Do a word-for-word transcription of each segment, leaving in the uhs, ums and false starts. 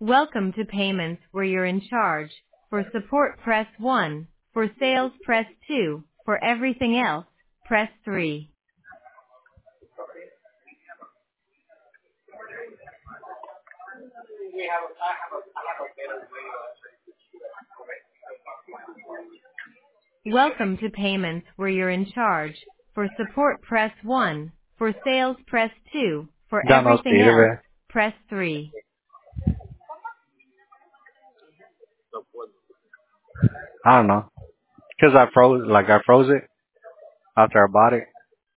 Welcome to payments where you're in charge. For support, press one. For sales, press two. For everything else, press three. Welcome to payments where you're in charge. For support, press one. For sales, press two. For Ya no everything else, sirve. press three. I don't know. Cause I froze, like I froze it after I bought it.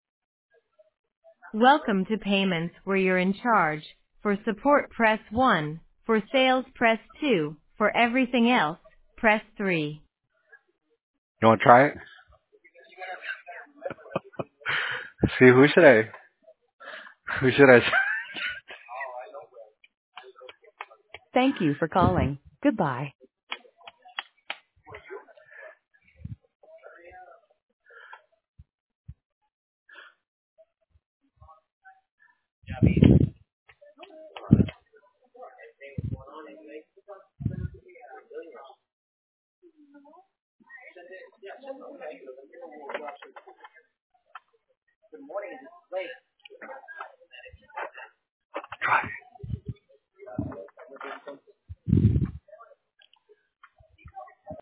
Welcome to payments where you're in charge. For support, press one. For sales, press two. For everything else, press three. You wanna try it? See, who should I, who should I? Thank you for calling. Goodbye.